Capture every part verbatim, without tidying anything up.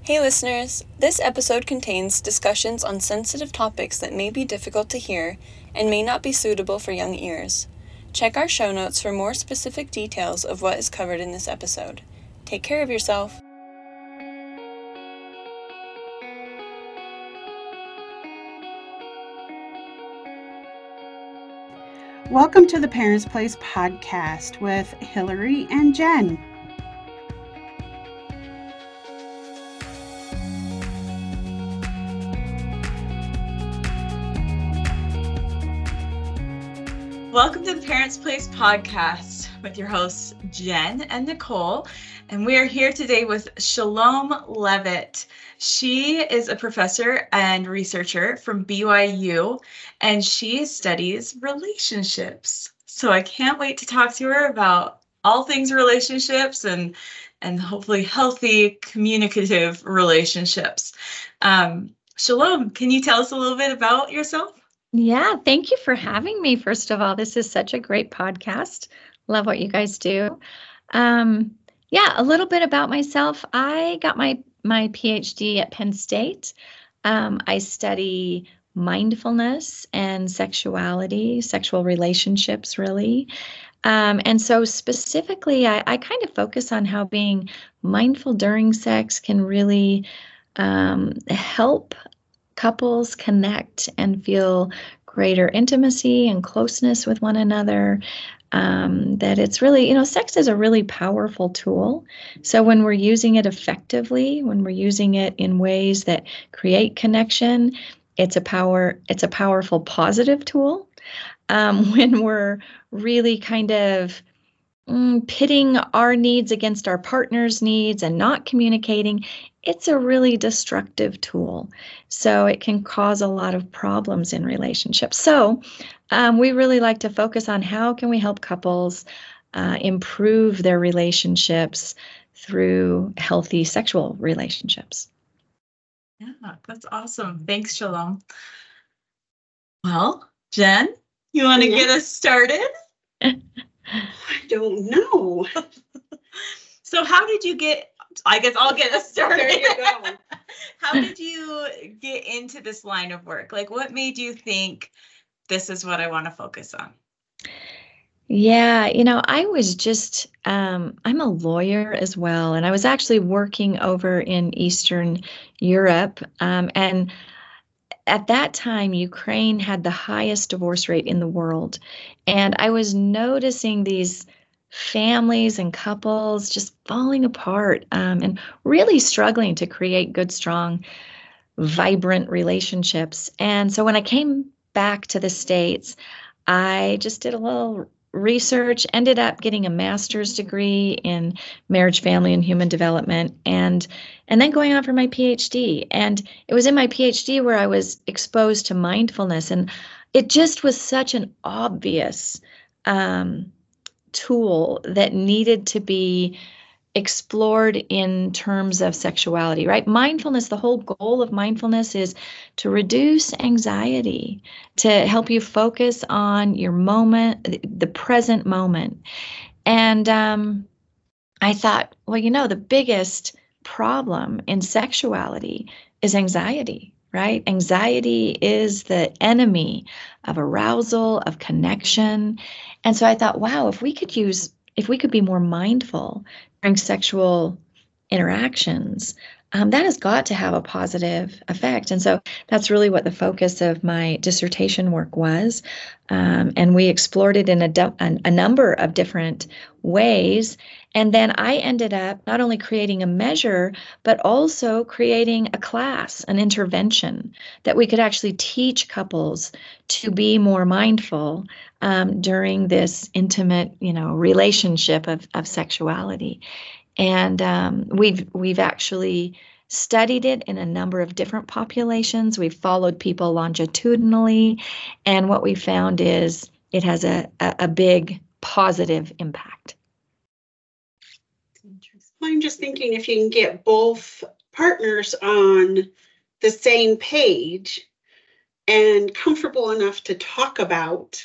Hey listeners, this episode contains discussions on sensitive topics that may be difficult to hear and may not be suitable for young ears. Check our show notes for more specific details of what is covered in this episode. Take care of yourself. Welcome to the Parents Place podcast with Hillary and Jen. Welcome to the Parents Place podcast with your hosts, Jen and Nicole. And we are here today with Shalom Levitt. She is a professor and researcher from B Y U, and she studies relationships. So I can't wait to talk to her about all things relationships and, and hopefully healthy, communicative relationships. Um, Shalom, can you tell us a little bit about yourself? Yeah, thank you for having me. First of all, this is such a great podcast. Love what you guys do. Um, yeah, a little bit about myself. I got my my PhD at Penn State. Um, I study mindfulness and sexuality, sexual relationships, really. Um, and so specifically, I, I kind of focus on how being mindful during sex can really um, help couples connect and feel greater intimacy and closeness with one another. Um, that it's really, you know, sex is a really powerful tool. So when we're using it effectively, when we're using it in ways that create connection, it's a power, it's a powerful positive tool. Um, when we're really kind of Mm, pitting our needs against our partner's needs and not communicating, it's a really destructive tool. So it can cause a lot of problems in relationships. So um, we really like to focus on how can we help couples uh, improve their relationships through healthy sexual relationships. Yeah, that's awesome. Thanks, Shalom. Well, Jen, you want to yeah. get us started? I don't know. So how did you get, I guess I'll get us started. There you go. How did you get into this line of work? Like, what made you think this is what I want to focus on? Yeah, you know, I was just, um, I'm a lawyer as well, and I was actually working over in Eastern Europe, um, and at that time, Ukraine had the highest divorce rate in the world. And I was noticing these families and couples just falling apart um, and really struggling to create good, strong, vibrant relationships. And so when I came back to the States, I just did a little research, ended up getting a master's degree in marriage, family, and human development, and and then going on for my PhD. And it was in my PhD where I was exposed to mindfulness, and it just was such an obvious um, tool that needed to be explored in terms of sexuality, right? Mindfulness, the whole goal of mindfulness is to reduce anxiety, to help you focus on your moment, the present moment. And um, I thought, well, you know, the biggest problem in sexuality is anxiety, right? Anxiety is the enemy of arousal, of connection. And so I thought, wow, if we could use, if we could be more mindful during sexual interactions, um, that has got to have a positive effect. And so that's really what the focus of my dissertation work was. Um, and we explored it in a, a, a number of different ways. And then I ended up not only creating a measure, but also creating a class, an intervention that we could actually teach couples to be more mindful um, during this intimate, you know, relationship of, of sexuality. And um, we've we've actually studied it in a number of different populations. We've followed people longitudinally, and what we found is it has a, a, a big positive impact. I'm just thinking if you can get both partners on the same page and comfortable enough to talk about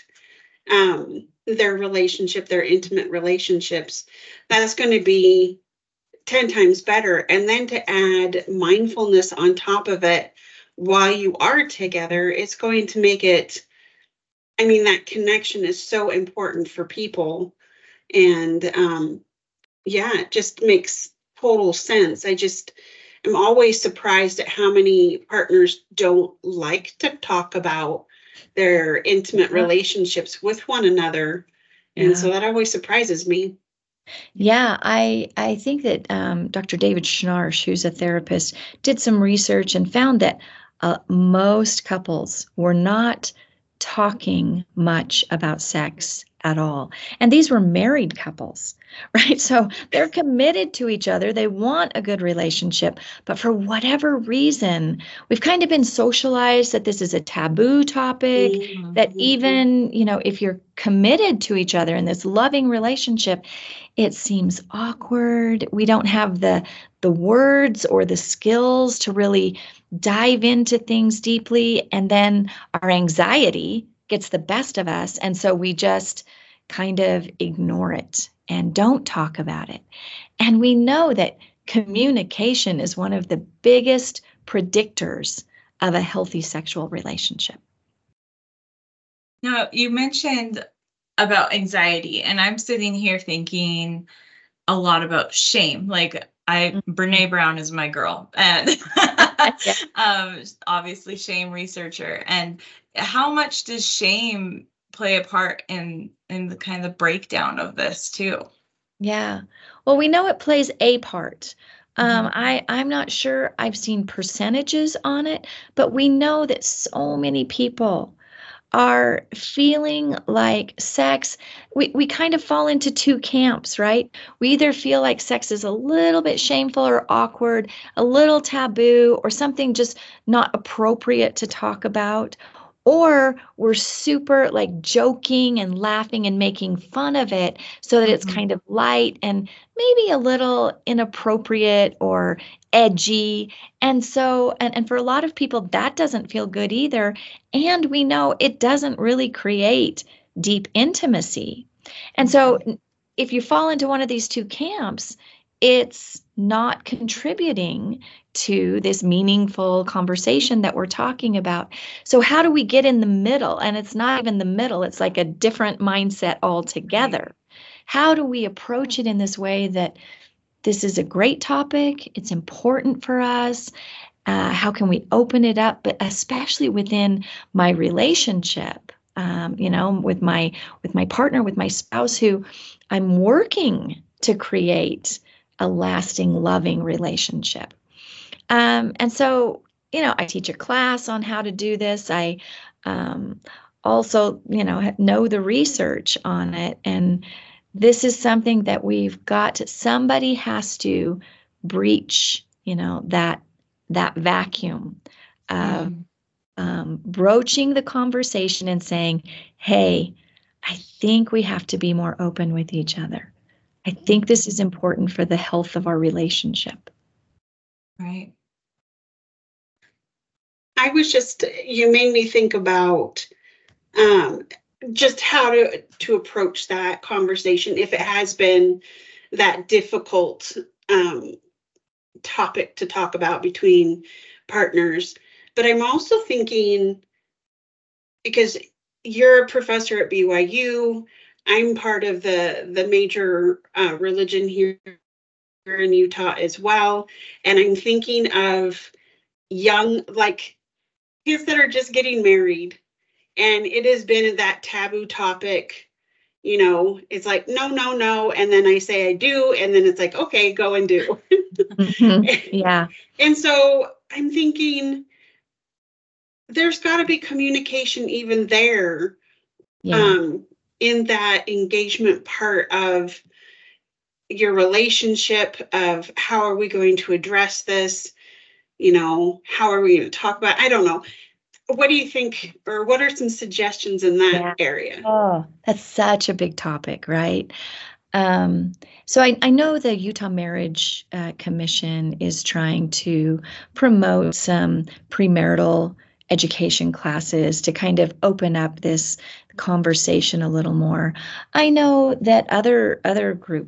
um, their relationship, their intimate relationships, that's going to be ten times better. And then to add mindfulness on top of it while you are together, it's going to make it, I mean, that connection is so important for people. And um, yeah, it just makes total sense. I just am always surprised at how many partners don't like to talk about their intimate Yeah. relationships with one another. And Yeah. so that always surprises me. Yeah, I I think that um, Doctor David Schnarch, who's a therapist, did some research and found that uh, most couples were not talking much about sex at all. And these were married couples, right? So they're committed to each other. They want a good relationship, but for whatever reason, we've kind of been socialized that this is a taboo topic, Mhm. that even, you know, if you're committed to each other in this loving relationship, it seems awkward. We don't have the the words or the skills to really dive into things deeply. And then our anxiety gets the best of us. And so we just kind of ignore it and don't talk about it. And we know that communication is one of the biggest predictors of a healthy sexual relationship. Now, you mentioned about anxiety, and I'm sitting here thinking a lot about shame. Like, I, Brene Brown is my girl, and Yeah. um, obviously shame researcher. And how much does shame play a part in in the kind of breakdown of this too? Yeah. Well, we know it plays a part. Um, Mhm. I, I'm not sure I've seen percentages on it, but we know that so many people are feeling like sex, we, we kind of fall into two camps, right? We either feel like sex is a little bit shameful or awkward, a little taboo, or something just not appropriate to talk about. Or we're super like joking and laughing and making fun of it so that it's Mhm. kind of light and maybe a little inappropriate or edgy. And so, and, and for a lot of people, that doesn't feel good either. And we know it doesn't really create deep intimacy. And so n- if you fall into one of these two camps, it's not contributing to this meaningful conversation that we're talking about. So how do we get in the middle? And it's not even the middle, it's like a different mindset altogether. How do we approach it in this way that this is a great topic, it's important for us? Uh, how can we open it up, but especially within my relationship, um, you know, with my with my partner, with my spouse, who I'm working to create a lasting, loving relationship. Um, and so, you know, I teach a class on how to do this. I um, also, you know, know the research on it, and this is something that we've got. Somebody has to breach, you know, that that vacuum of Mm. um, broaching the conversation and saying, "Hey, I think we have to be more open with each other. I think this is important for the health of our relationship." Right. I was just, you made me think about um, just how to, to approach that conversation if it has been that difficult um, topic to talk about between partners. But I'm also thinking, because you're a professor at B Y U, I'm part of the the major uh, religion here in Utah as well, and I'm thinking of young, like kids that are just getting married, and it has been that taboo topic. You know, it's like no, no, no, and then I say I do, and then it's like okay, go and do. Mhm. Yeah. And so I'm thinking there's got to be communication even there, Yeah. um, in that engagement part of your relationship, of how are we going to address this? You know, how are we going to talk about it? I don't know. What do you think, or what are some suggestions in that Yeah. area? Oh, that's such a big topic, right? Um, so I, I know the Utah Marriage uh, Commission is trying to promote some premarital education classes to kind of open up this conversation a little more. I know that other other groups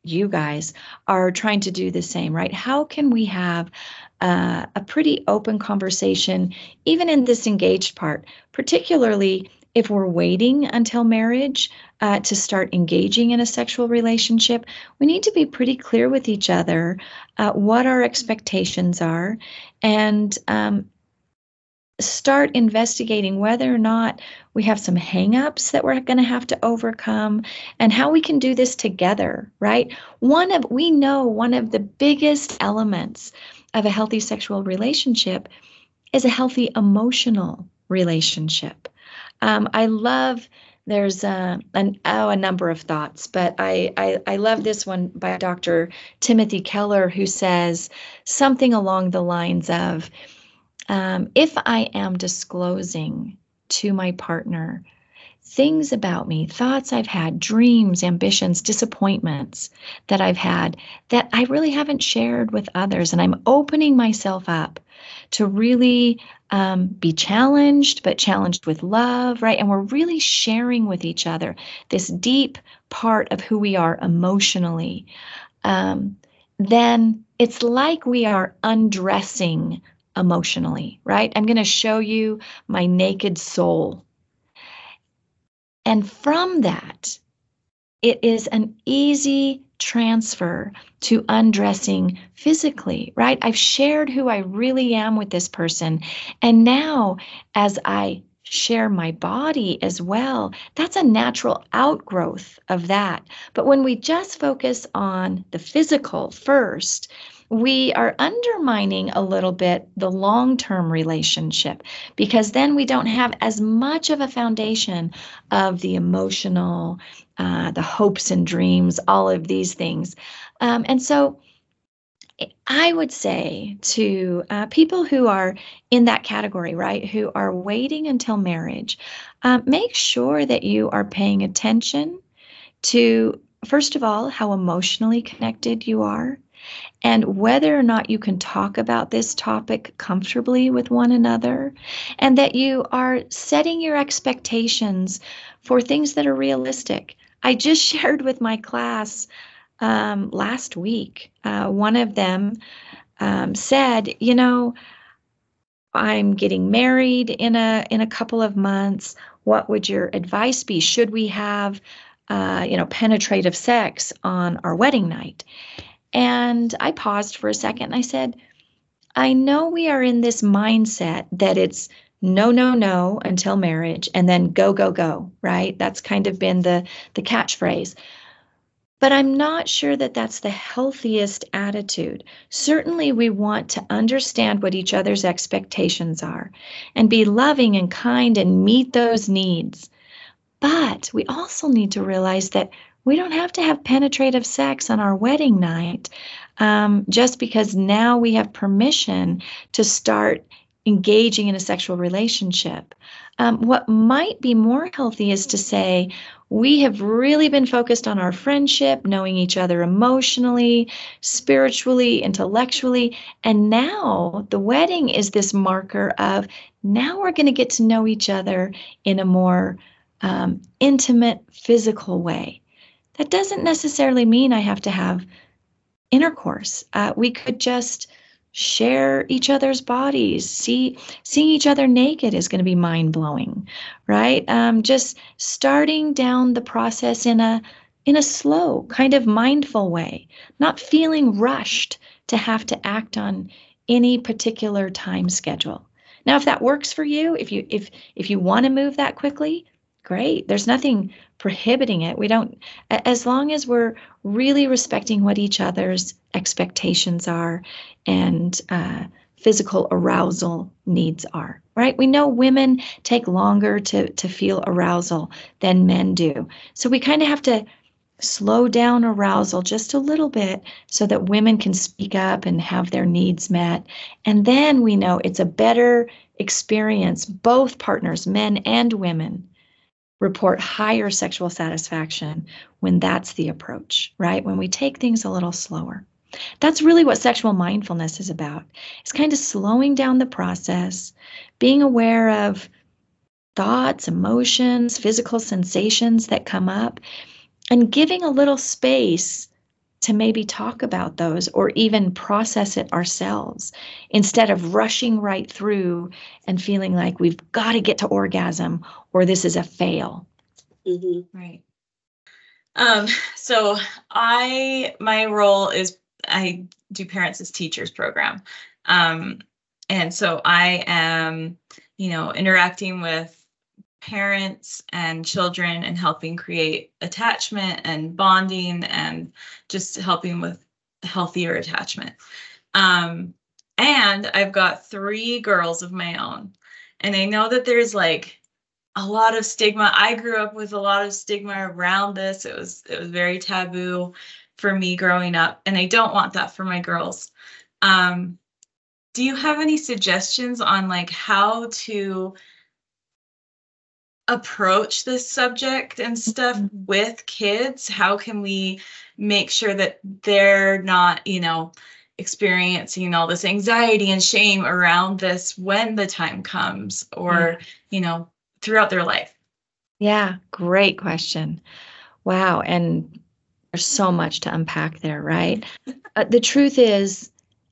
you guys are trying to do the same, right? How can we have uh, a pretty open conversation, even in this engaged part, particularly if we're waiting until marriage uh, to start engaging in a sexual relationship? We need to be pretty clear with each other uh, what our expectations are, and um, start investigating whether or not we have some hangups that we're going to have to overcome, and how we can do this together, right? One of, we know one of the biggest elements of a healthy sexual relationship is a healthy emotional relationship. Um, I love, there's a, an, oh, a number of thoughts, but I, I, I love this one by Doctor Timothy Keller, who says something along the lines of, um, if I am disclosing to my partner things about me, thoughts I've had, dreams, ambitions, disappointments that I've had that I really haven't shared with others, and I'm opening myself up to really um, be challenged, but challenged with love, right? And we're really sharing with each other this deep part of who we are emotionally. Um, then it's like we are undressing emotionally, right? I'm going to show you my naked soul. And from that, it is an easy transfer to undressing physically, right? I've shared who I really am with this person. And now, as I share my body as well, that's a natural outgrowth of that. But when we just focus on the physical first, we are undermining a little bit the long-term relationship, because then we don't have as much of a foundation of the emotional, uh, the hopes and dreams, all of these things. Um, and so I would say to uh, people who are in that category, right, who are waiting until marriage, um, make sure that you are paying attention to, first of all, how emotionally connected you are, and whether or not you can talk about this topic comfortably with one another, and that you are setting your expectations for things that are realistic. I just shared with my class um, last week, uh, one of them um, said, you know, I'm getting married in a in a couple of months. What would your advice be? Should we have, uh, you know, penetrative sex on our wedding night? And I paused for a second and I said, I know we are in this mindset that it's no, no, no until marriage and then go, go, go, right? That's kind of been the, the catchphrase. But I'm not sure that that's the healthiest attitude. Certainly, we want to understand what each other's expectations are and be loving and kind and meet those needs. But we also need to realize that we don't have to have penetrative sex on our wedding night um, just because now we have permission to start engaging in a sexual relationship. Um, what might be more healthy is to say, we have really been focused on our friendship, knowing each other emotionally, spiritually, intellectually, and now the wedding is this marker of now we're going to get to know each other in a more um, intimate, physical way. That doesn't necessarily mean I have to have intercourse. Uh, we could just share each other's bodies. See, seeing each other naked is going to be mind-blowing, right? Um, just starting down the process in a in a slow, kind of mindful way, not feeling rushed to have to act on any particular time schedule. Now, if that works for you, if you if if you want to move that quickly, great. There's nothing prohibiting it. We don't, as long as we're really respecting what each other's expectations are and uh, physical arousal needs are, right? We know women take longer to, to feel arousal than men do. So we kind of have to slow down arousal just a little bit so that women can speak up and have their needs met. And then we know it's a better experience. Both partners, men and women, report higher sexual satisfaction when that's the approach, right? When we take things a little slower. That's really what sexual mindfulness is about. It's kind of slowing down the process, being aware of thoughts, emotions, physical sensations that come up, and giving a little space to maybe talk about those or even process it ourselves instead of rushing right through and feeling like we've got to get to orgasm or this is a fail. Mm-hmm. Right. Um, so I, my role is I do Parents as Teachers program. Um, and so I am, you know, interacting with parents and children and helping create attachment and bonding and just helping with healthier attachment. Um, and I've got three girls of my own. And I know that there's like a lot of stigma. I grew up with a lot of stigma around this. It was it was very taboo for me growing up, and I don't want that for my girls. Um, do you have any suggestions on like how to approach this subject and stuff Mm-hmm. with kids? How can we make sure that they're not, you know, experiencing all this anxiety and shame around this when the time comes, or, Yeah. you know, throughout their life? Yeah, great question. Wow. And there's so much to unpack there, right? Uh, the truth is,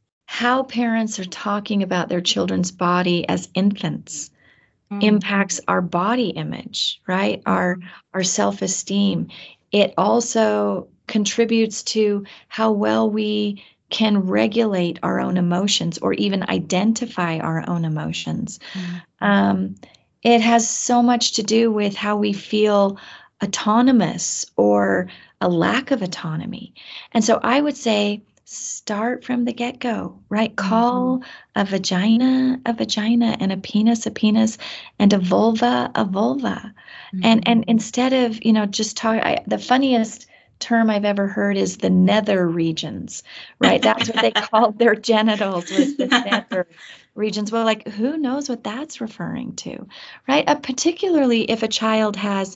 how parents are talking about their children's body as infants Mm. impacts our body image, right? Our our self-esteem. It also contributes to how well we can regulate our own emotions or even identify our own emotions. Mm. Um, it has so much to do with how we feel autonomous or a lack of autonomy. And so I would say start from the get-go, right? Call a vagina a vagina and a penis a penis and a vulva a vulva. And and instead of, you know, just talk, I, the funniest term I've ever heard is the nether regions, right? That's what they called their genitals, was the nether regions. Well, like, who knows what that's referring to, right? Uh, particularly if a child has,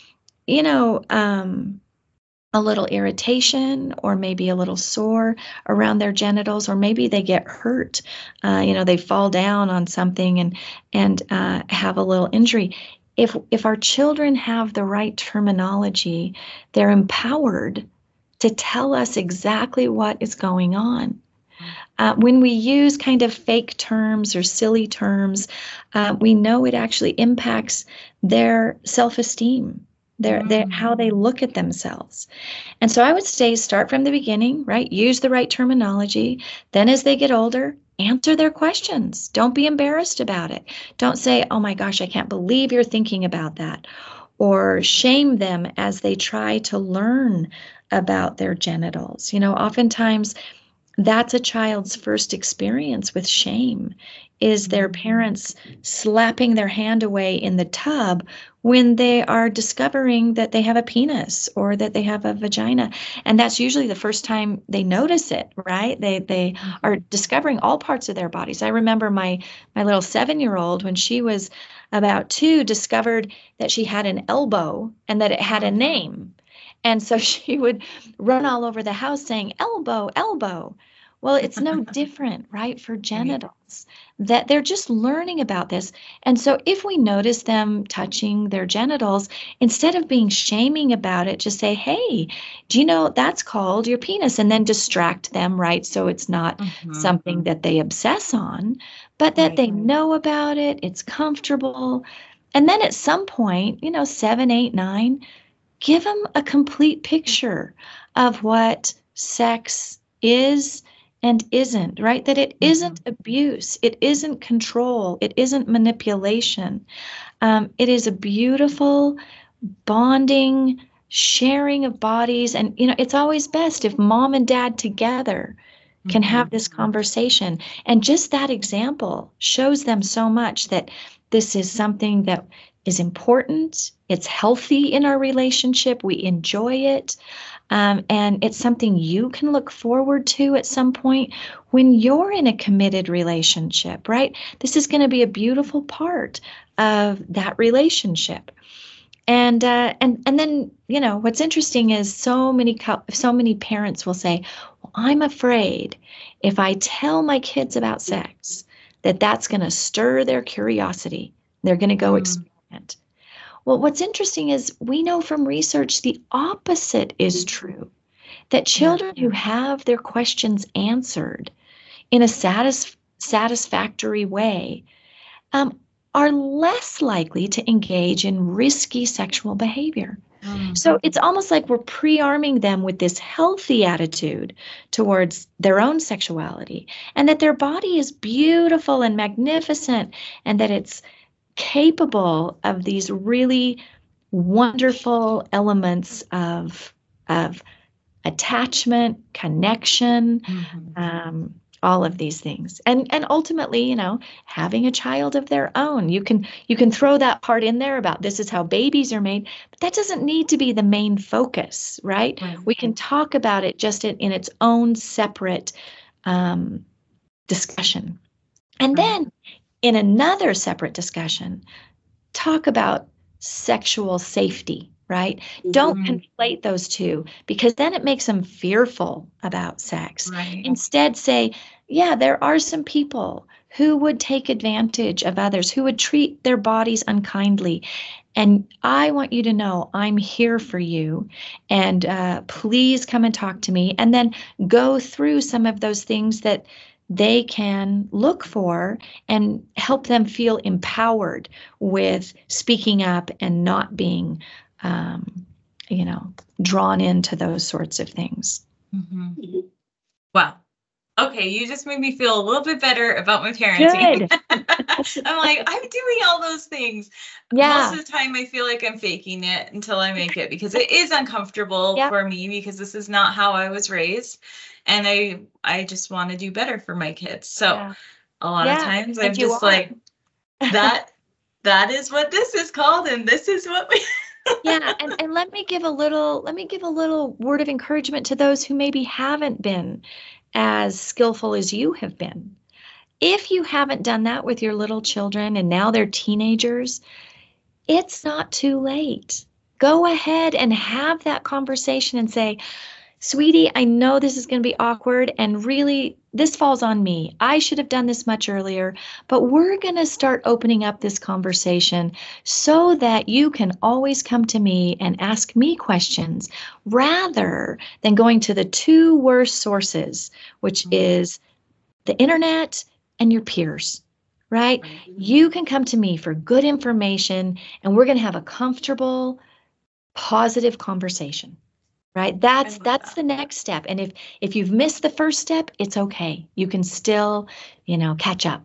you know, um, a little irritation or maybe a little sore around their genitals, or maybe they get hurt. Uh, you know, they fall down on something and and uh, have a little injury. If if our children have the right terminology, they're empowered to tell us exactly what is going on. Uh, when we use kind of fake terms or silly terms, uh, we know it actually impacts their self-esteem, their, their how they look at themselves. And so I would say start from the beginning, right? Use the right terminology. Then as they get older, answer their questions. Don't be embarrassed about it. Don't say, oh my gosh, I can't believe you're thinking about that. Or shame them as they try to learn about their genitals. You know, oftentimes that's a child's first experience with shame, is their parents slapping their hand away in the tub when they are discovering that they have a penis or that they have a vagina. And that's usually the first time they notice it, right? They they are discovering all parts of their bodies. I remember my my little seven-year-old, when she was about two, discovered that she had an elbow and that it had a name. And so she would run all over the house saying, elbow, elbow. Well, it's no different, right, for genitals, that they're just learning about this. And so if we notice them touching their genitals, instead of being shaming about it, just say, hey, do you know that's called your penis? And then distract them, right? So it's not Mm-hmm. something that they obsess on, but that Right. they know about it, it's comfortable. And then at some point, you know, seven, eight, nine, give them a complete picture of what sex is and isn't, right? That it isn't abuse, it isn't control, it isn't manipulation. Um, it is a beautiful bonding, sharing of bodies. And, you know, it's always best if mom and dad together can have this conversation. And just that example shows them so much that this is something that is important. It's healthy in our relationship. We enjoy it. Um, and it's something you can look forward to at some point when you're in a committed relationship, right? This is going to be a beautiful part of that relationship. And uh, and and then, you know, what's interesting is so many co- so many parents will say, well, I'm afraid if I tell my kids about sex, that that's going to stir their curiosity. They're going to go experiment. Well, what's interesting is we know from research the opposite is true. that children who have their questions answered in a satis- satisfactory way um, are less likely to engage in risky sexual behavior. Mm-hmm. So it's almost like we're pre-arming them with this healthy attitude towards their own sexuality, and that their body is beautiful and magnificent, and that it's capable of these really wonderful elements of, of attachment, connection, mm-hmm. um, all of these things. And and ultimately, you know, having a child of their own. You can you can throw that part in there about this is how babies are made, but that doesn't need to be the main focus, right? right. We can talk about it just in, in its own separate um, discussion. And right. then in another separate discussion, talk about sexual safety, right? Mm-hmm. Don't conflate those two, because then it makes them fearful about sex. Right. Instead, say, yeah, there are some people who would take advantage of others, who would treat their bodies unkindly. And I want you to know I'm here for you. And uh, please come and talk to me. And then go through some of those things that they can look for and help them feel empowered with speaking up and not being, um, you know, drawn into those sorts of things. Mm-hmm. Wow. Okay, you just made me feel a little bit better about my parenting. I'm like, I'm doing all those things. Yeah. Most of the time I feel like I'm faking it until I make it, because it is uncomfortable yep. for me, because this is not how I was raised. And I I just want to do better for my kids. So yeah. a lot yeah, of times I'm just like, that that is what this is called, and this is what we yeah, and, and let me give a little let me give a little word of encouragement to those who maybe haven't been as skillful as you have been. If you haven't done that with your little children and now they're teenagers, it's not too late. Go ahead and have that conversation and say, sweetie, I know this is going to be awkward, and really this falls on me. I should have done this much earlier, but we're going to start opening up this conversation so that you can always come to me and ask me questions rather than going to the two worst sources, which mm-hmm. is the internet and your peers, right? Mm-hmm. You can come to me for good information, and we're going to have a comfortable, positive conversation. Right. That's that's that. the next step. And if if you've missed the first step, it's OK. You can still, you know, catch up.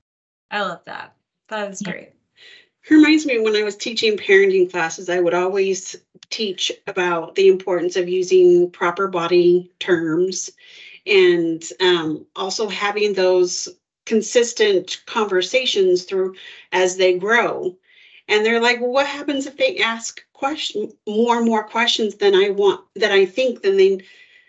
I love that. That is great. It reminds me, when I was teaching parenting classes, I would always teach about the importance of using proper body terms, and um, also having those consistent conversations through as they grow. And they're like, well, what happens if they ask question more and more questions than I want, that I think than they,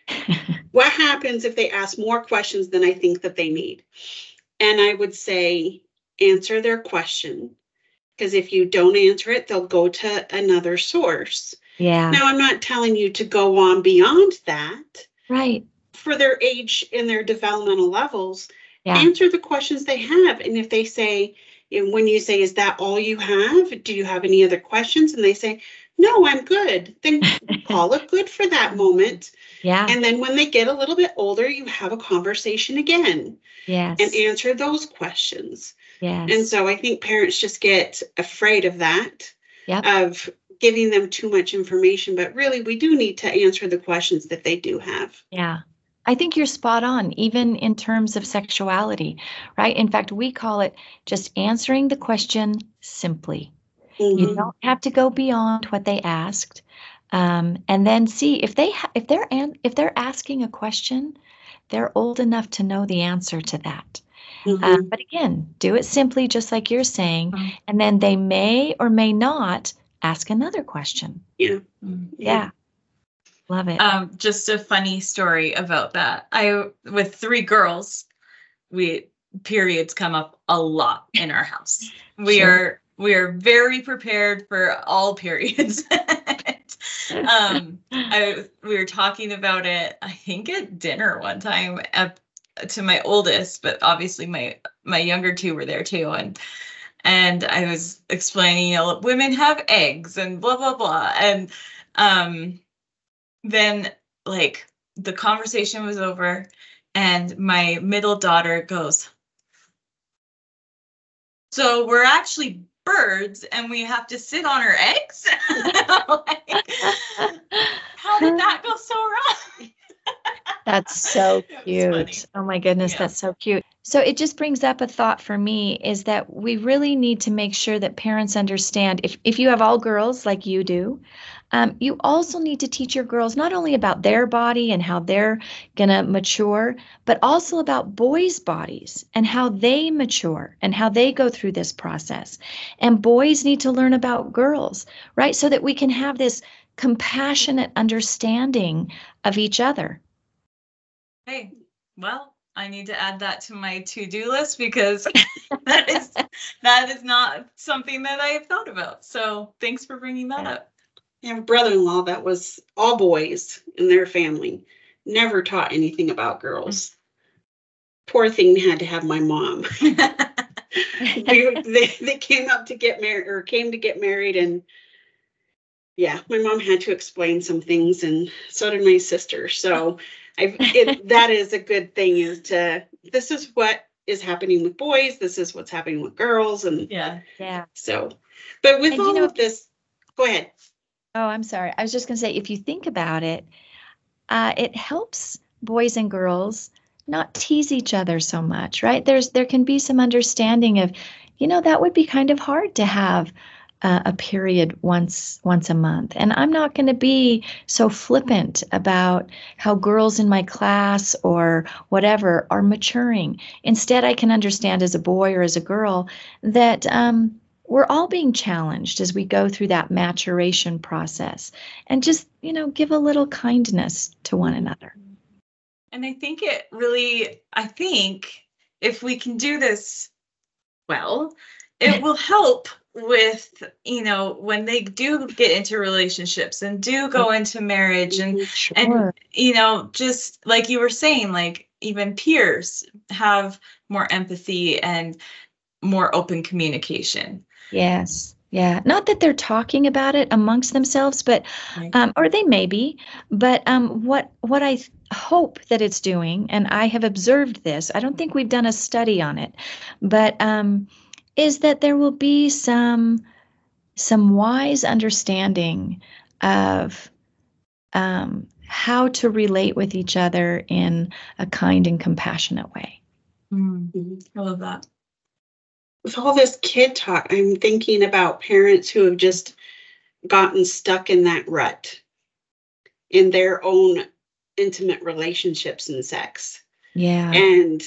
what happens if they ask more questions than I think that they need? And I would say, answer their question. Because if you don't answer it, they'll go to another source. Yeah. Now, I'm not telling you to go on beyond that. Right. For their age and their developmental levels, yeah. answer the questions they have. And if they say, and when you say, is that all you have? Do you have any other questions? And they say, no, I'm good. Then call it good for that moment. Yeah. And then when they get a little bit older, you have a conversation again. Yes. And answer those questions. Yes. And so I think parents just get afraid of that, yep. of giving them too much information. But really, we do need to answer the questions that they do have. Yeah. I think you're spot on, even in terms of sexuality, right? In fact, we call it just answering the question simply. Mm-hmm. You don't have to go beyond what they asked, um, and then see if they ha- if they're an- if they're asking a question, they're old enough to know the answer to that. Mm-hmm. Um, but again, do it simply, just like you're saying, mm-hmm. and then they may or may not ask another question. Yeah, mm-hmm. yeah. Love it. Um, just a funny story about that. I, with three girls, we periods come up a lot in our house. We sure. are we are very prepared for all periods. um, I we were talking about it, I think at dinner one time at, to my oldest, but obviously my my younger two were there too, and and I was explaining, you know, women have eggs and blah blah blah, and um. Then like the conversation was over and my middle daughter goes, so we're actually birds and we have to sit on our eggs? Like, how did that go so wrong? That's so It was funny. cute. Oh my goodness, Yeah. that's so cute. So it just brings up a thought for me is that we really need to make sure that parents understand if, if you have all girls like you do, um, you also need to teach your girls not only about their body and how they're going to mature, but also about boys' bodies and how they mature and how they go through this process. And boys need to learn about girls, right? So that we can have this compassionate understanding of each other. Hey, well, I need to add that to my to-do list because that is that is not something that I have thought about. So thanks for bringing that Yeah. up. I have a brother-in-law that was all boys in their family, never taught anything about girls. Poor thing had to have my mom. we, they, they came up to get married or came to get married, and yeah, my mom had to explain some things, and so did my sister. So I've, it, that is a good thing, is to, this is what is happening with boys, this is what's happening with girls. And Yeah. Yeah. so, but with And all you know, of this, go ahead. Oh, I'm sorry. I was just going to say, if you think about it, uh, it helps boys and girls not tease each other so much, right? There's there can be some understanding of, you know, that would be kind of hard to have uh, a period once once a month, and I'm not going to be so flippant about how girls in my class or whatever are maturing. Instead, I can understand as a boy or as a girl that. Um, we're all being challenged as we go through that maturation process, and just, you know, give a little kindness to one another. And I think it really, I think if we can do this well, it will help with, you know, when they do get into relationships and do go into marriage and, Sure. and, you know, just like you were saying, like even peers have more empathy and more open communication. Yes. Yeah. Not that they're talking about it amongst themselves, but, Right. um, or they may be, but um, what what I th- hope that it's doing, and I have observed this, I don't think we've done a study on it, but um, is that there will be some some wise understanding of um, how to relate with each other in a kind and compassionate way. Mm, I love that. With all this kid talk, I'm thinking about parents who have just gotten stuck in that rut in their own intimate relationships and sex. Yeah. And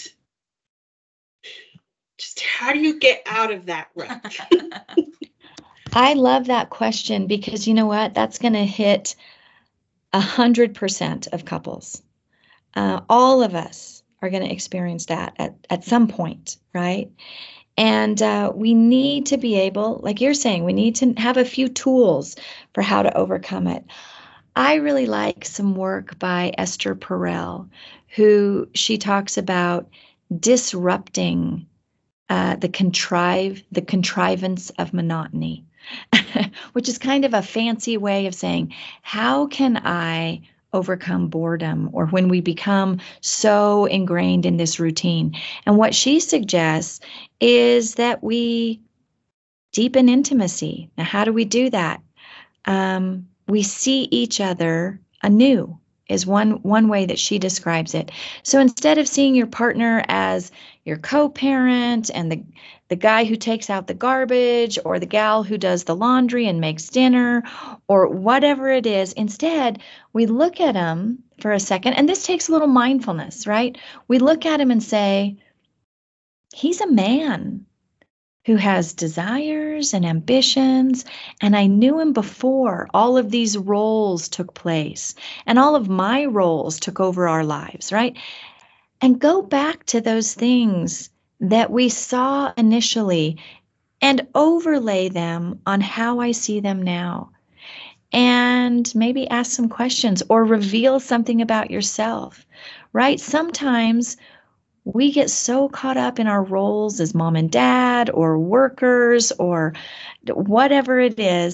just how do you get out of that rut? I love that question because you know what? That's going to hit a hundred percent of couples. Uh, all of us are going to experience that at, at some point, right? And uh, we need to be able, like you're saying, we need to have a few tools for how to overcome it. I really like some work by Esther Perel, who she talks about disrupting uh, the contrive the contrivance of monotony, which is kind of a fancy way of saying, how can I overcome boredom, or when we become so ingrained in this routine? And what she suggests is that we deepen intimacy. Now, how do we do that? Um, we see each other anew is one one way that she describes it. So instead of seeing your partner as your co-parent and the the guy who takes out the garbage, or the gal who does the laundry and makes dinner, or whatever it is, instead we look at him for a second, and this takes a little mindfulness, right? We look at him and say, he's a man who has desires and ambitions, and I knew him before all of these roles took place, and all of my roles took over our lives, right? And go back to those things that we saw initially and overlay them on how I see them now. And maybe ask some questions or reveal something about yourself, right? Sometimes we get so caught up in our roles as mom and dad or workers or whatever it is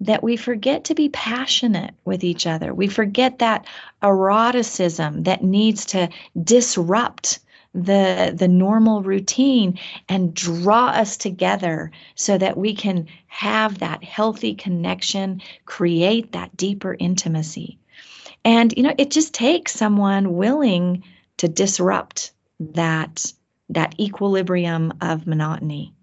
that we forget to be passionate with each other. We forget that eroticism that needs to disrupt the the normal routine and draw us together so that we can have that healthy connection, create that deeper intimacy. And you know, it just takes someone willing to disrupt that that equilibrium of monotony.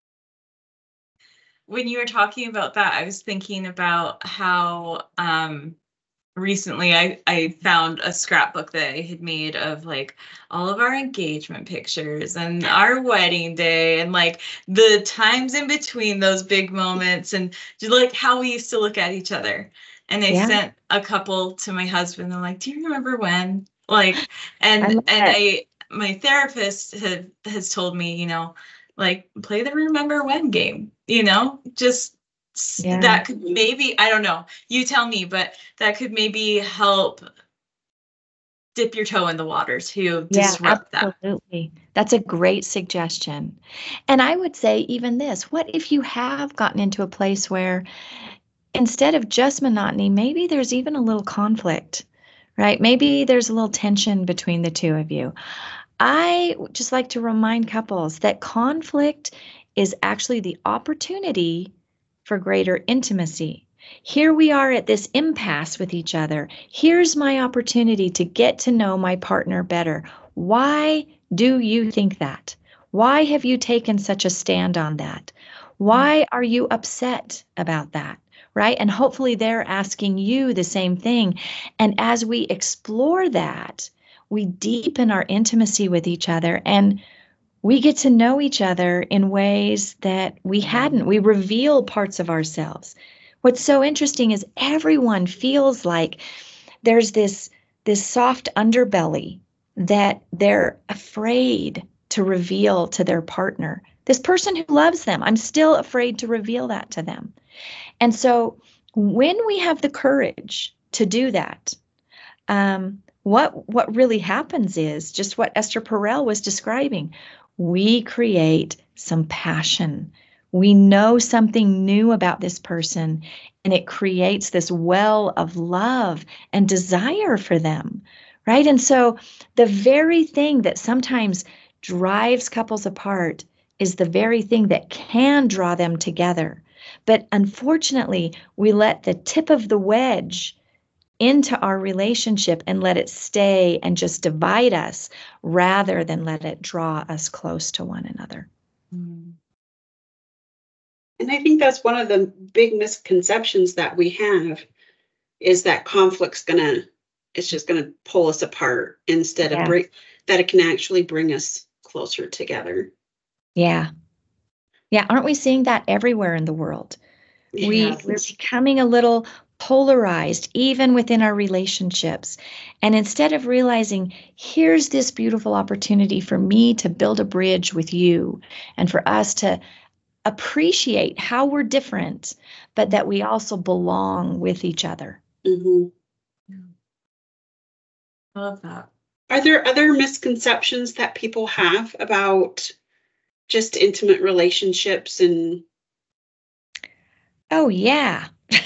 When you were talking about that, I was thinking about how um recently I, I found a scrapbook that I had made of like all of our engagement pictures and our wedding day and like the times in between those big moments and just like how we used to look at each other. And I Yeah. sent a couple to my husband. I'm like, do you remember when? Like, I and love and it. I my therapist had, has told me, you know, like play the remember when game, you know, just s- Yeah. that could maybe, I don't know, you tell me, but that could maybe help dip your toe in the water to Yeah, disrupt that. absolutely. That's a great suggestion. And I would say even this, what if you have gotten into a place where instead of just monotony, maybe there's even a little conflict, right? Maybe there's a little tension between the two of you. I would just like to remind couples that conflict is actually the opportunity for greater intimacy. Here we are at this impasse with each other. Here's my opportunity to get to know my partner better. Why do you think that? Why have you taken such a stand on that? Why are you upset about that? Right? And hopefully they're asking you the same thing. And as we explore that, we deepen our intimacy with each other and we get to know each other in ways that we hadn't. We reveal parts of ourselves. What's so interesting is everyone feels like there's this, this soft underbelly that they're afraid to reveal to their partner. This person who loves them, I'm still afraid to reveal that to them. And so when we have the courage to do that, um, what what really happens is just what Esther Perel was describing. We create some passion. We know something new about this person, and it creates this well of love and desire for them, right? And so the very thing that sometimes drives couples apart is the very thing that can draw them together. But unfortunately, we let the tip of the wedge into our relationship and let it stay and just divide us rather than let it draw us close to one another. Mm. And I think that's one of the big misconceptions that we have is that conflict's gonna, it's just gonna pull us apart instead Yeah. of bring, that it can actually bring us closer together. Yeah. Yeah. Aren't we seeing that everywhere in the world? We, Yes. we're becoming a little polarized, even within our relationships. And instead of realizing, here's this beautiful opportunity for me to build a bridge with you and for us to appreciate how we're different, but that we also belong with each other. Mhm. I love that. Are there other misconceptions that people have about just intimate relationships? And Oh, yeah.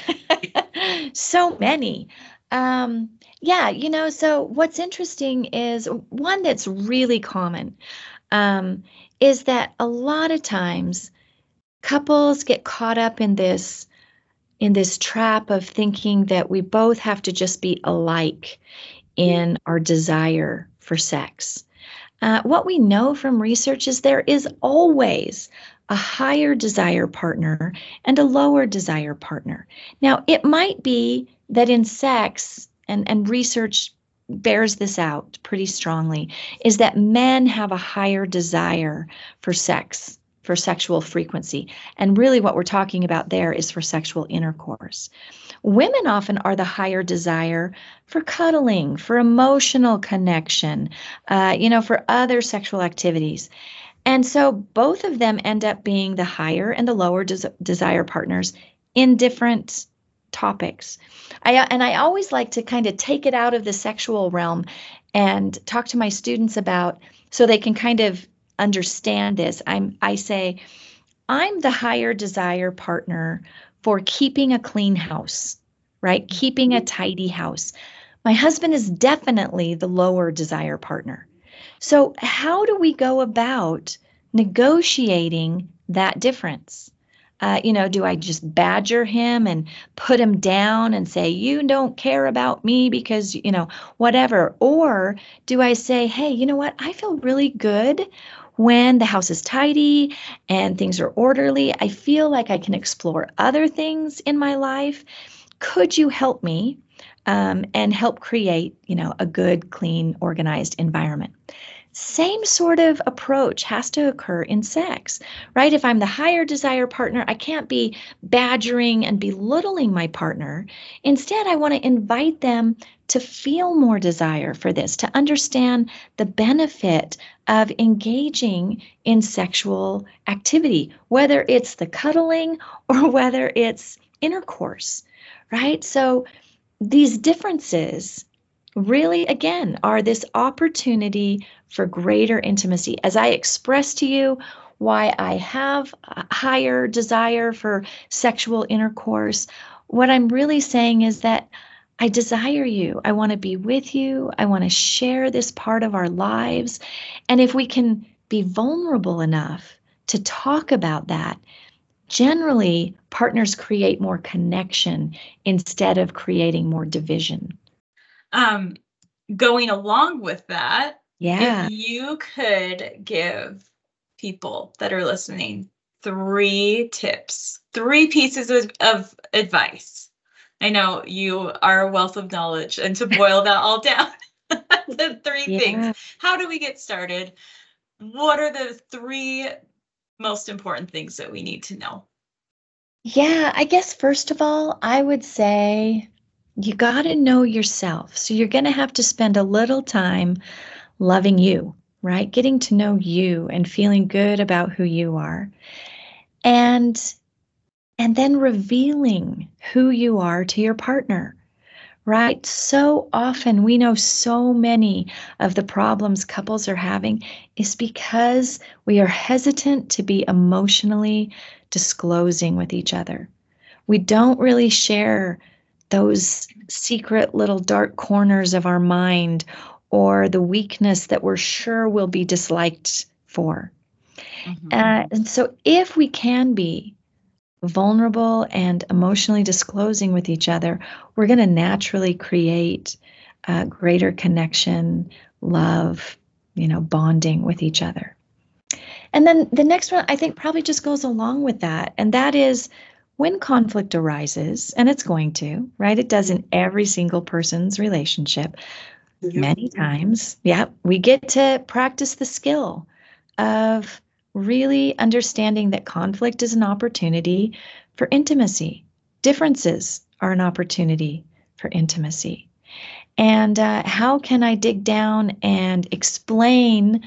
So many. Um, yeah, you know, so what's interesting is one that's really common um, is that a lot of times couples get caught up in this in this trap of thinking that we both have to just be alike in our desire for sex. Uh, what we know from research is there is always a higher desire partner and a lower desire partner. Now, it might be that in sex, and, and research bears this out pretty strongly, is that men have a higher desire for sex, for sexual frequency. And really what we're talking about there is for sexual intercourse. Women often are the higher desire for cuddling, for emotional connection, uh, you know, for other sexual activities. And so both of them end up being the higher and the lower des- desire partners in different topics. I and I always like to kind of take it out of the sexual realm and talk to my students about so they can kind of understand this. I'm I say I'm the higher desire partner for keeping a clean house, right? Keeping a tidy house. My husband is definitely the lower desire partner. So how do we go about negotiating that difference? Uh, you know, do I just badger him and put him down and say, you don't care about me because, you know, whatever? Or do I say, hey, you know what? I feel really good when the house is tidy and things are orderly. I feel like I can explore other things in my life. Could you help me um, and help create, you know, a good, clean, organized environment? Same sort of approach has to occur in sex, right? If I'm the higher desire partner, I can't be badgering and belittling my partner. Instead, I want to invite them to feel more desire for this, to understand the benefit of engaging in sexual activity, whether it's the cuddling or whether it's intercourse, right? So these differences really, again, are this opportunity for greater intimacy. As I expressed to you why I have a higher desire for sexual intercourse, what I'm really saying is that I desire you. I want to be with you. I want to share this part of our lives. And if we can be vulnerable enough to talk about that, generally partners create more connection instead of creating more division. Um, going along with that, Yeah. if you could give people that are listening three tips, three pieces of, of advice. I know you are a wealth of knowledge, and to boil that all down, the three Yeah. things. How do we get started? What are the three most important things that we need to know? Yeah, I guess first of all, I would say you got to know yourself. So you're going to have to spend a little time loving you, right? Getting to know you and feeling good about who you are. And and then revealing who you are to your partner, right? So often we know so many of the problems couples are having is because we are hesitant to be emotionally disclosing with each other. We don't really share those secret little dark corners of our mind or the weakness that we're sure will be disliked for. Mm-hmm. Uh, and so if we can be vulnerable and emotionally disclosing with each other, we're going to naturally create uh, greater connection, love, you know, bonding with each other. And then the next one, I think, probably just goes along with that. And that is when conflict arises, and it's going to, right? It does in every single person's relationship. Yep. Many times, yeah, we get to practice the skill of really understanding that conflict is an opportunity for intimacy. Differences are an opportunity for intimacy. And uh, how can I dig down and explain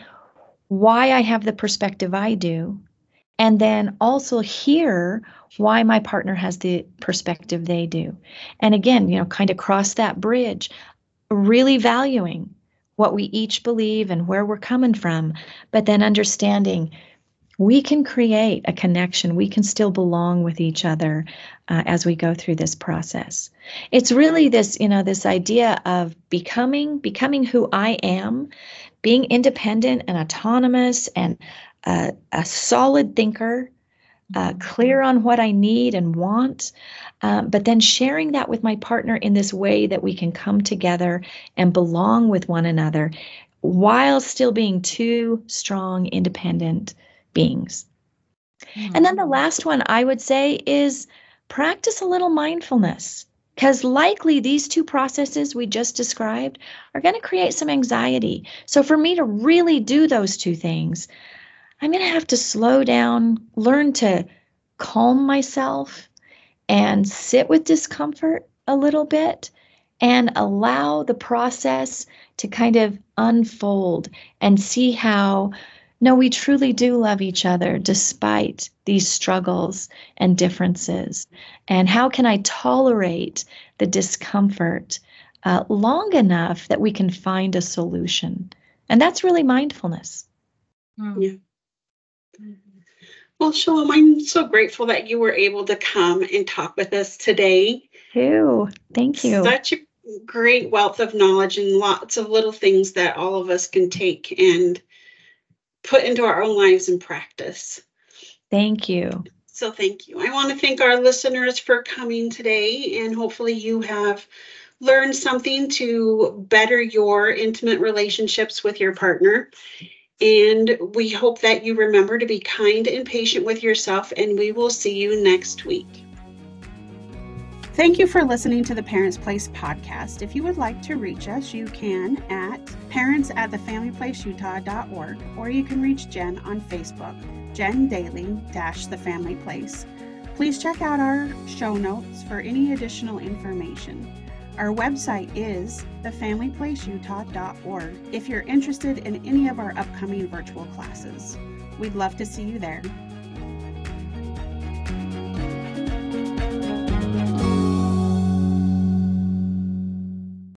why I have the perspective I do, and then also hear why my partner has the perspective they do. And again, you know, kind of cross that bridge, really valuing what we each believe and where we're coming from, but then understanding we can create a connection. We can still belong with each other uh, as we go through this process. It's really this, you know, this idea of becoming, becoming who I am, being independent and autonomous and uh, a solid thinker, uh, clear on what I need and want, um, but then sharing that with my partner in this way that we can come together and belong with one another while still being two strong, independent beings. Mm-hmm. And then the last one I would say is practice a little mindfulness, because likely these two processes we just described are going to create some anxiety. So for me to really do those two things, I'm going to have to slow down, learn to calm myself and sit with discomfort a little bit and allow the process to kind of unfold and see how, no, we truly do love each other despite these struggles and differences. And how can I tolerate the discomfort uh, long enough that we can find a solution? And that's really mindfulness. Yeah. Well, Shalom, I'm so grateful that you were able to come and talk with us today. Too. Thank you. Such a great wealth of knowledge and lots of little things that all of us can take and put into our own lives and practice. Thank you. So thank you. I want to thank our listeners for coming today, and hopefully you have learned something to better your intimate relationships with your partner. And we hope that you remember to be kind and patient with yourself, and we will see you next week. Thank you for listening to the Parents Place podcast. If you would like to reach us, you can at parents at the family place utah dot org, or you can reach Jen on Facebook, Jen Daly dash the Family Place. Please check out our show notes for any additional information. Our website is the family place utah dot org if you're interested in any of our upcoming virtual classes. We'd love to see you there.